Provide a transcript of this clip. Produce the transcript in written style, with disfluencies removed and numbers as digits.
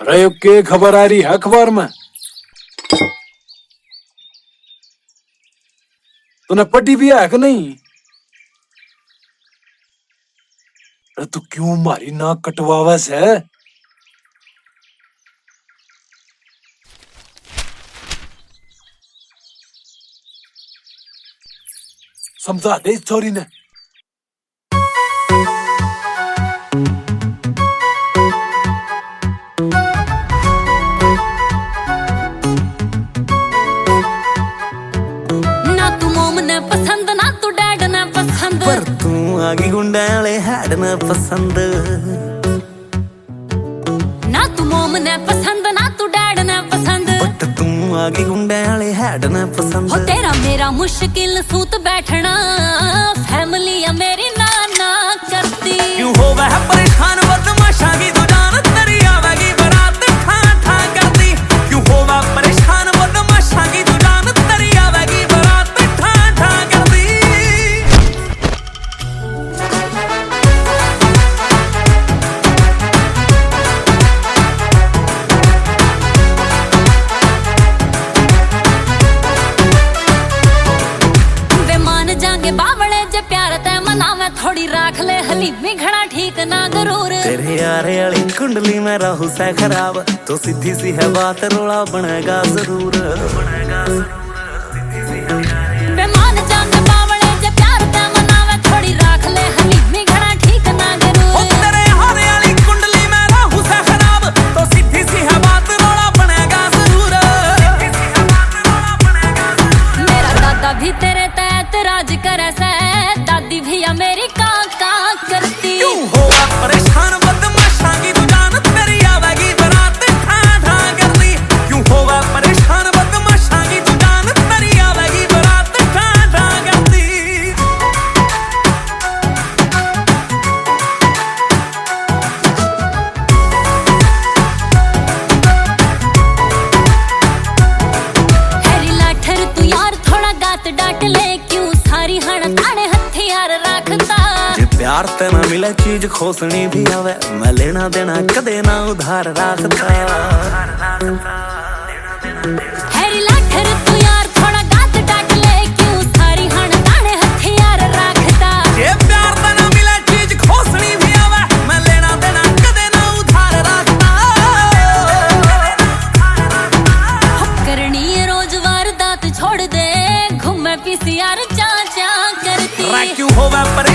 अरे के खबर आ रही है अखबार में? तूने पढ़ी भी है कि नहीं? अरे तू क्यों मारी नाक कटवावा से? समझा दे इस छोरी ने। पसंद ना तू डैड ना पसंद, पर तू आगी गुंडे वाले हैड ना पसंद। ना तू मोम ने पसंद ना तू डैड ना पसंद, बट तू आगी गुंडे वाले हैड ना पसंद। हो तेरा मेरा मुश्किल सूत बैठना, फैमिली है मेरी ना ना करती। क्यों हो वह परेशान बदमाशा की तू जान तेरी आवेगी बारात ठा ठा करती। क्यों हो वह परेशान बदमाशा की तू जान तेरी आवेगी बारात ठा ठा करती। वे मान जागे बावले जे प्यार ते मना में थोड़ी राख ले हलीमी घड़ा ठीक ना जरूर। तेरे यारे वाली कुंडली में राहु से खराब, तो सीधी सी है बात रोला बनेगा जरूर। वे मान जागे बावले जे प्यार ते मना में थोड़ी राख ले हलीमी घड़ा ठीक ना जरूर। तेरे यारे वाली कुंडली में राहु से खराब, तो सीधी सी है बात रोला बनेगा जरूर। मेरा दादा भी तेरे तहत राज करे से, दादी भी है मेरी काका करती। क्यों होगा परेशान बदमाशा की तू जान तेरी आवेगी बारात ठा ठा करती। क्यों होगा परेशान बदमाशा की तू जान तेरी आवेगी बारात ठा ठा करती। हैरी लाठर तू यार थोड़ा गात डाट ले, क्यों सारी हण ताने हथियार रखता। जे प्यार ते ना मिले चीज खोसनी भी आवे, मैं लेना देना कदे ना उधार रखता। हैरी लाठर तू यार थोड़ा गात डाट ले, क्यों सारी हण ताने हथियार रखता। जे प्यार ते ना मिले चीज खोसनी भी आवे, मैं लेना देना कदे ना उधार रखता। करनी है रोज वारदात छोड़ दे, घूमे पीसीआर चा चा करती। क्यों होवे